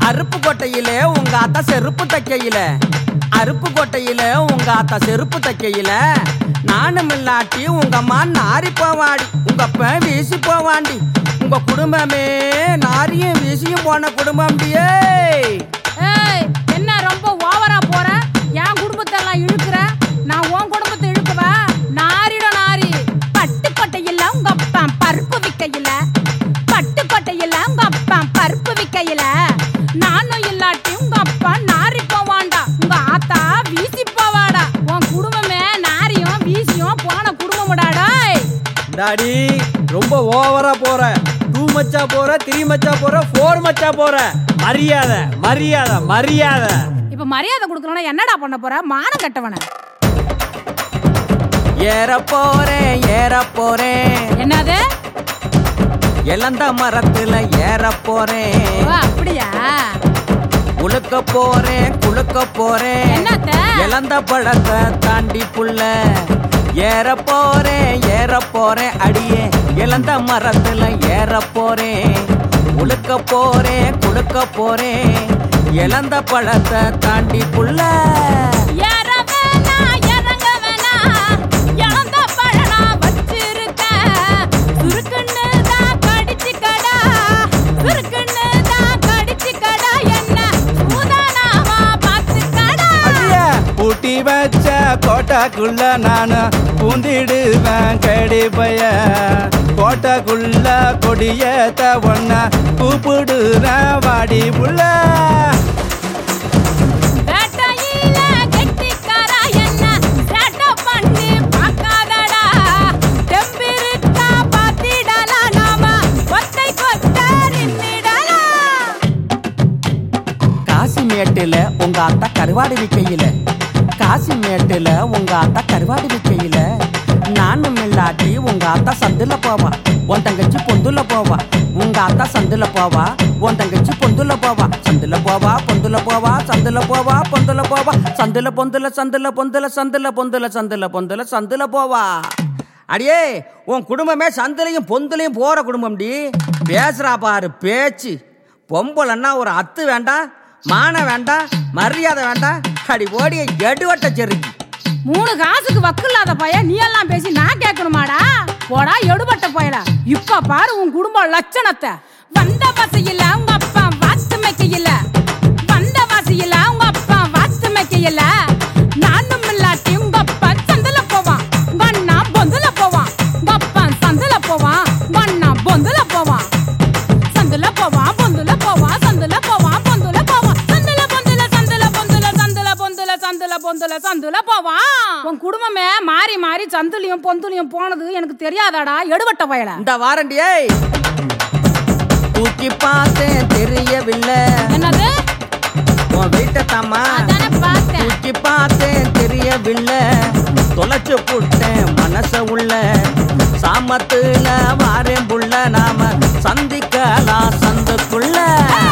அருப்புக்கோட்டையிலே உங்க அத்தா செருப்பு தைக்கையில, அருப்புக்கோட்டையில உங்க அத்தா செருப்பு தைக்கையில, நானும் இல்லாட்டி உங்க அம்மா நாரி போவாடி, உங்க அப்ப வீசி போவாண்டி. உங்க குடும்பமே நாரியும் வீசியும் போன குடும்பம்டியே. என்ன ரொம்ப ஓவரா போற? என் குடும்பத்தை எல்லாம் இழுக்கிற, நான் உன் குடும்பத்தை இழுக்கவா? நாரிட நாரி. பட்டுக்கோட்டையில உங்க அப்பா பருப்பு விக்கையில, பட்டுக்கோட்டையில உங்க அப்பா பருப்பு விக்கையில, நானும் இல்லாட்டி உங்க அப்பா நாரி போவாண்டா, உங்க ஆத்தா வீசி போவாடா. உன் குடும்பமே நாரியும் வீசியும் போன குடும்பம்டாடா. டாடி ரொம்ப ஓவரா போற, 2 மச்சா போற, 3 மச்சா போற, 4 மச்சா போற. மரியாதை மரியாதை மரியாதை. இப்ப மரியாதை கொடுக்கலன்னா என்னடா பண்ண போற? மானம் கட்டவன. ஏற போறேன் ஏற போறேன். என்னது? இளந்த மரத்துல ஏற போறேன். அப்படியா? குளுக்க போறேன் குளுக்க போறேன். என்னத்த? இளந்த பழத்தை தாண்டி புள்ள ஏற போறேன் அடியே. இளந்த மரத்துல ஏற போறேன், குளுக்க போறேன் குளுக்க போறேன். இளந்த பழத்தை தாண்டி புள்ள பூட்டி வச்ச கோட்டைக்குள்ள நானு பூந்திடுவேன் கடிப்பைய. கோட்டைக்குள்ள கொடியேத்த ஒன்ன கூப்பிடுறேன் வாடி புள்ள. காசிமேட்டுல உங்க அத்தா கருவாடு விக்கையில, காசிமேட்டுல உங்க அத்தா கருவாடு விக்கையில, நானும் இல்லாட்டி உங்க அத்தா சந்துல போவா, உன் தங்கச்சி பொந்துல போவா. உங்க அத்தா சந்துல போவா, உன் தங்கச்சி பொந்துல போவா. சந்துல போவா பொந்துல போவா, சந்துல போவா பொந்துல போவா, சந்துல பொந்துல சந்துல பொந்துல சந்துல பொந்துல சந்துல பொந்துல சந்துல போவா. அடியே உன் குடும்பமே சந்துலையும் பொந்துலையும் போற குடும்பம்டி. பேசுறா பாரு பேச்சு. பொம்பளைன்னா ஒரு அத்து வேண்டாம், மான வேண்டாம், மரியாதை வேண்டாம். அடி ஓடிய எடுவட்ட செருக்கி. 3 காசுக்கு வக்கு இல்லாத பையன் நீ எல்லாம் பேசி நான் கேட்கணுமாடா? போடா எடுபட்ட பயல. இப்ப பாரு உன் குடும்ப லட்சணத்தை. வந்த வாசியில உங்க அப்பா வாத்து மேய்க்கையில, வந்த வாசியில உங்க அப்பா வாத்து மேய்க்கையில, நானும் இல்லாட்டி உங்க அப்பா சந்தல போவான், உங்க அண்ணா பொந்துல போவான். உங்க அப்பா சந்தல போவான், உங்க அண்ணா பொந்துல போவான். சந்துல போவான் பொந்துல போவான், சந்துல போவான் பொந்துல போவான், சந்துல பொந்துல சந்துல பொந்துல சந்துல பொந்துல சந்துல பொந்துல சந்துல போவான். உன் குடும்பமே மாறி மாறி சந்துலையும் பொந்துலையும் போனது எனக்கு தெரியாதாடா எடுபட்ட பயல. இந்த வாரண்டியே தூக்கி பார்த்தேன் தெரியவில்லை. என்னது? உன் வீட்டை தாமா தூக்கி பார்த்தேன் தெரியவில்லை. தொலைச்சு புட்டேன் மனச உள்ள, சாமத்துல வாரேன் புள்ள, நாம சந்திக்கலாம் சந்துக்குள்ள.